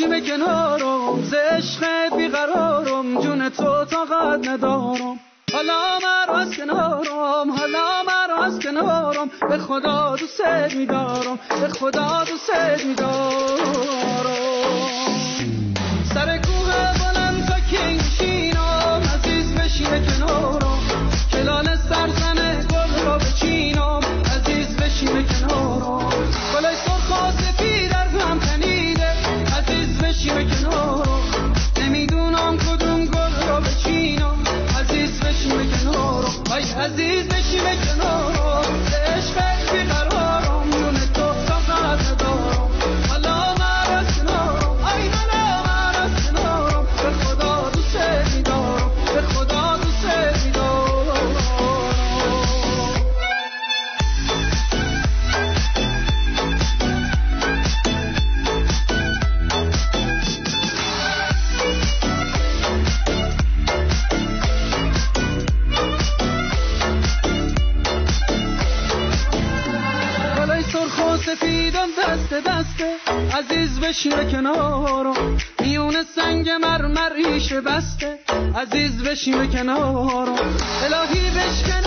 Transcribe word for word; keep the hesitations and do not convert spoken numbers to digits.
بشیم کنارم، ز عشقت بیقرارم، جون تو طاقت ندارم. حالا مرا از کنارم، حالا مرا از کنارم، به خدا دوست می‌دارم، به خدا دوست می‌دارم. سر کوه بلند تا که نشینم، عزیز بشین کنارم، کلال سرزنه گل را بچینم، عزیز بشین کنارم. گلای سرخ و سفید در هم تنیده، عزیز بشین کنارم، نمیدونم کدوم گل را بچینم، عزیز بشین کنارم. ای عزیز بشین کنارم، عشقت بیقرارم، جون تو طاقت ندارم. حالا مرا از کنارم، ای حالا مرا از کنارم، به خدا دوست می‌دارم، به خدا دوست می‌دارم. سفیدم دست دسته، عزیز بشین کنارم، میون سنگ مرمر ریشه بسته، عزیز بشین کنارم. الهی بشکن